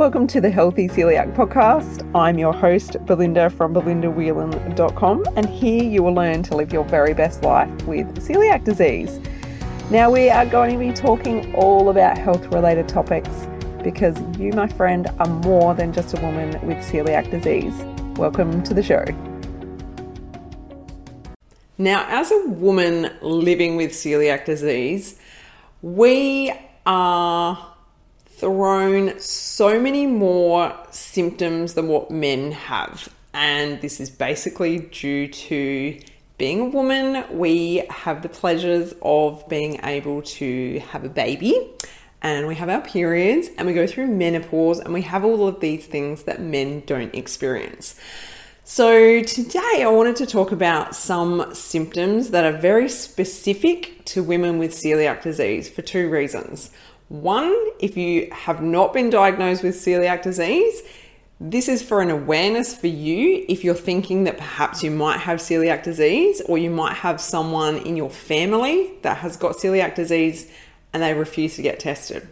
Welcome to the Healthy Celiac Podcast. I'm your host, Belinda from belindawhelan.com, and here you will learn to live your very best life with celiac disease. Now we are going to be talking all about health-related topics because you, my friend, are more than just a woman with celiac disease. Welcome to the show. Now, as a woman living with celiac disease, we are thrown so many more symptoms than what men have. And this is basically due to being a woman. We have the pleasures of being able to have a baby, and we have our periods, and we go through menopause, and we have all of these things that men don't experience. So today I wanted to talk about some symptoms that are very specific to women with celiac disease for two reasons. One, if you have not been diagnosed with celiac disease, this is for an awareness for you if you're thinking that perhaps you might have celiac disease, or you might have someone in your family that has got celiac disease and they refuse to get tested.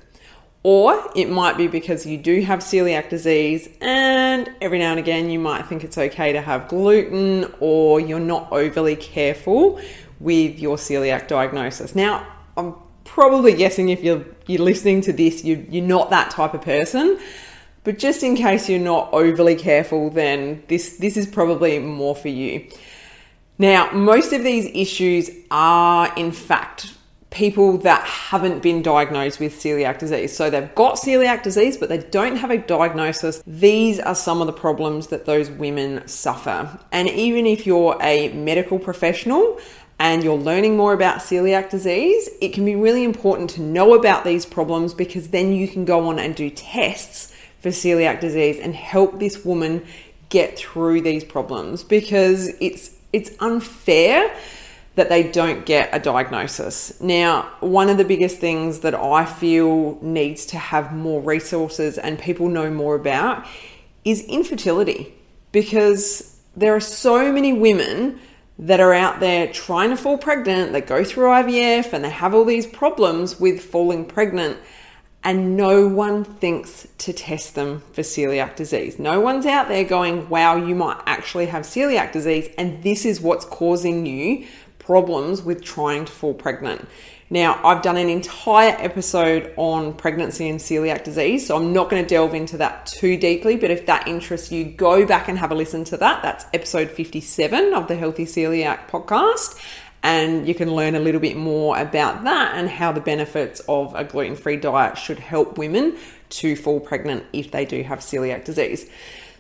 Or it might be because you do have celiac disease and every now and again you might think it's okay to have gluten, or you're not overly careful with your celiac diagnosis. Now, I'm probably guessing if you're listening to this, you're not that type of person. But just in case you're not overly careful, then this is probably more for you. Now, most of these issues are, in fact, people that haven't been diagnosed with celiac disease. So they've got celiac disease, but they don't have a diagnosis. These are some of the problems that those women suffer. And even if you're a medical professional and you're learning more about celiac disease, it can be really important to know about these problems, because then you can go on and do tests for celiac disease and help this woman get through these problems, because it's unfair that they don't get a diagnosis. Now, one of the biggest things that I feel needs to have more resources and people know more about is infertility, because there are so many women that are out there trying to fall pregnant. They go through IVF and they have all these problems with falling pregnant, and no one thinks to test them for celiac disease. No one's out there going, wow, you might actually have celiac disease, and this is what's causing you problems with trying to fall pregnant. Now, I've done an entire episode on pregnancy and celiac disease, so I'm not going to delve into that too deeply, but if that interests you, go back and have a listen to that. That's episode 57 of the Healthy Celiac Podcast, and you can learn a little bit more about that and how the benefits of a gluten-free diet should help women to fall pregnant if they do have celiac disease.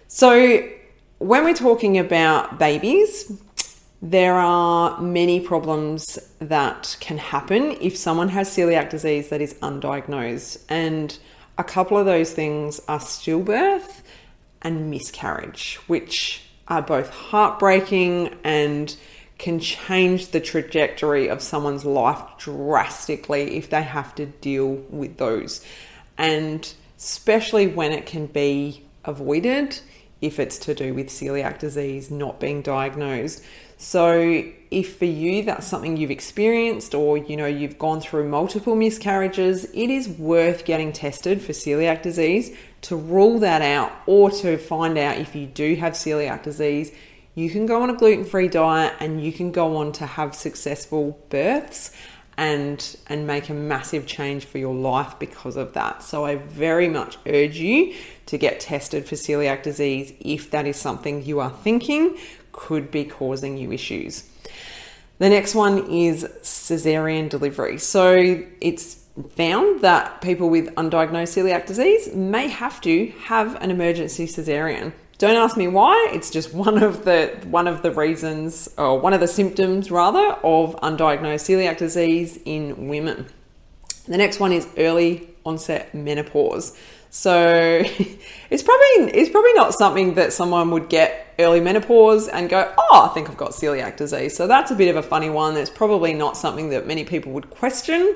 So when we're talking about babies, there are many problems that can happen if someone has celiac disease that is undiagnosed. And a couple of those things are stillbirth and miscarriage, which are both heartbreaking and can change the trajectory of someone's life drastically if they have to deal with those. And especially when it can be avoided if it's to do with celiac disease not being diagnosed. So if for you that's something you've experienced, or you've gone through multiple miscarriages, it is worth getting tested for celiac disease to rule that out, or to find out if you do have celiac disease. You can go on a gluten-free diet and you can go on to have successful births and make a massive change for your life because of that. So I very much urge you to get tested for celiac disease if that is something you are thinking could be causing you issues. The next one is cesarean delivery. So it's found that people with undiagnosed celiac disease may have to have an emergency cesarean. Don't ask me why. It's just one of the reasons, or one of the symptoms rather, of undiagnosed celiac disease in women. The next one is early onset menopause. So it's probably not something that someone would get early menopause and go, oh, I think I've got celiac disease. So that's a bit of a funny one. It's probably not something that many people would question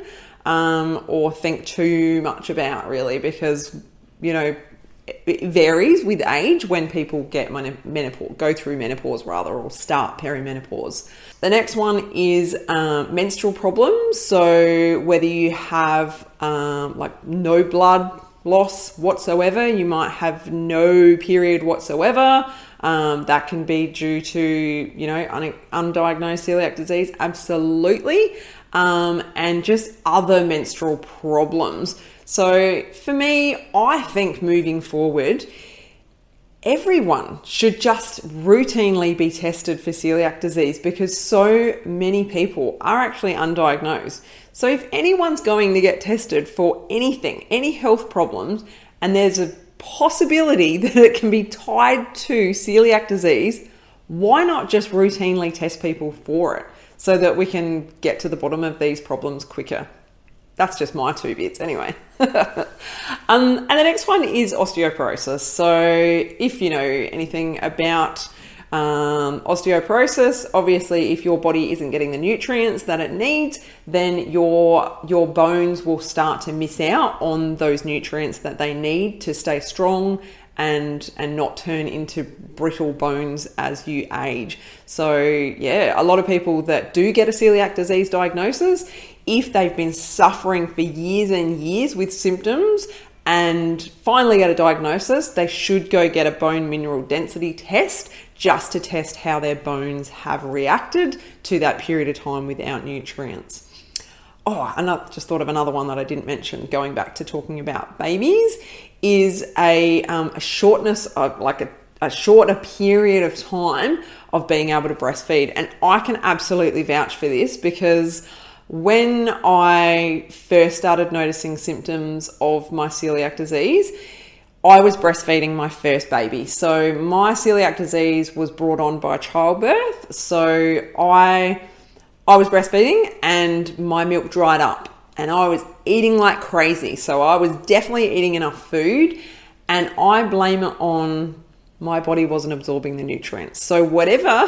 or think too much about, really, because it varies with age when people get menopause, go through menopause rather, or start perimenopause. The next one is menstrual problems. So whether you have like no blood loss whatsoever. You might have no period whatsoever. That can be due to, undiagnosed celiac disease. Absolutely. And just other menstrual problems. So for me, I think moving forward, everyone should just routinely be tested for celiac disease because so many people are actually undiagnosed. So if anyone's going to get tested for anything, any health problems, and there's a possibility that it can be tied to celiac disease, why not just routinely test people for it so that we can get to the bottom of these problems quicker? That's just my 2 bits anyway. And the next one is osteoporosis. So if you know anything about osteoporosis, obviously if your body isn't getting the nutrients that it needs, then your bones will start to miss out on those nutrients that they need to stay strong and not turn into brittle bones as you age. So yeah, a lot of people that do get a celiac disease diagnosis, if they've been suffering for years and years with symptoms and finally get a diagnosis, they should go get a bone mineral density test just to test how their bones have reacted to that period of time without nutrients. Oh, and I just thought of another one that I didn't mention, going back to talking about babies, is a shortness of a shorter period of time of being able to breastfeed. And I can absolutely vouch for this because when I first started noticing symptoms of my celiac disease, I was breastfeeding my first baby. So my celiac disease was brought on by childbirth. So I was breastfeeding and my milk dried up and I was eating like crazy. So I was definitely eating enough food and I blame it on my body wasn't absorbing the nutrients. So whatever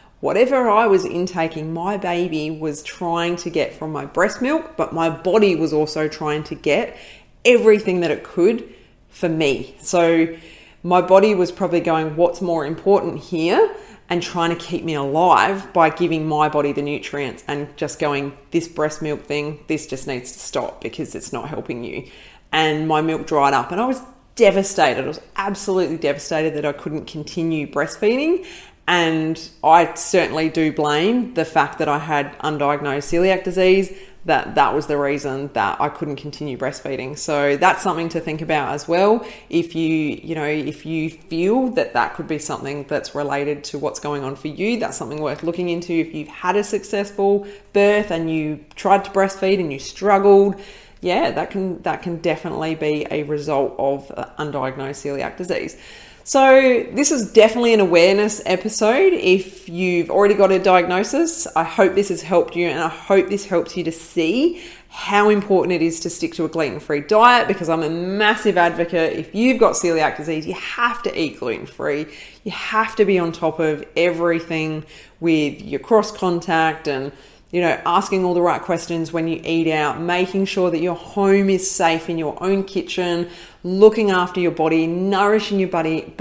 I was intaking, my baby was trying to get from my breast milk, but my body was also trying to get everything that it could for me. So my body was probably going, what's more important here? And trying to keep me alive by giving my body the nutrients and just going, this breast milk thing, this just needs to stop because it's not helping you. And my milk dried up and I was devastated. I was absolutely devastated that I couldn't continue breastfeeding. And I certainly do blame the fact that I had undiagnosed celiac disease, that was the reason that I couldn't continue breastfeeding. So that's something to think about as well. If you feel that could be something that's related to what's going on for you, that's something worth looking into. If you've had a successful birth and you tried to breastfeed and you struggled, yeah, that can definitely be a result of undiagnosed celiac disease. So this is definitely an awareness episode. If you've already got a diagnosis, I hope this has helped you and I hope this helps you to see how important it is to stick to a gluten-free diet, because I'm a massive advocate. If you've got celiac disease, you have to eat gluten-free. You have to be on top of everything with your cross-contact and asking all the right questions when you eat out, making sure that your home is safe in your own kitchen, looking after your body, nourishing your body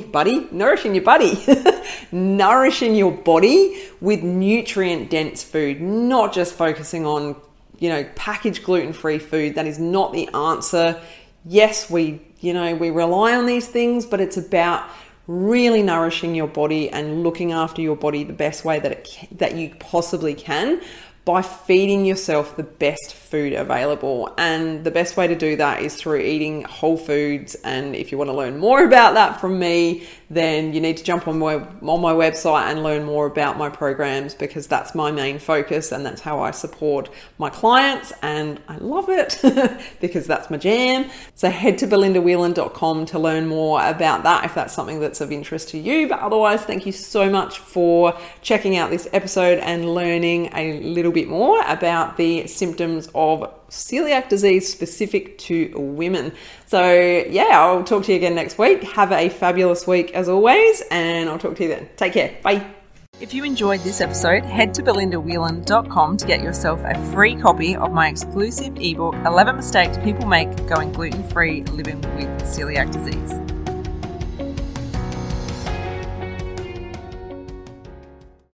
with nutrient-dense food, not just focusing on, packaged gluten-free food. That is not the answer. Yes, we rely on these things, but it's about really nourishing your body and looking after your body the best way that you possibly can by feeding yourself the best food available. And the best way to do that is through eating whole foods. And if you want to learn more about that from me, then you need to jump on my website and learn more about my programs, because that's my main focus and that's how I support my clients, and I love it because that's my jam. So head to belindawhelan.com to learn more about that if that's something that's of interest to you. But otherwise, thank you so much for checking out this episode and learning a little bit more about the symptoms of celiac disease specific to women. So yeah, I'll talk to you again next week. Have a fabulous week as always, and I'll talk to you then. Take care. Bye. If you enjoyed this episode, head to belindawhelan.com to get yourself a free copy of my exclusive ebook, 11 Mistakes People Make Going Gluten-Free Living with Celiac Disease.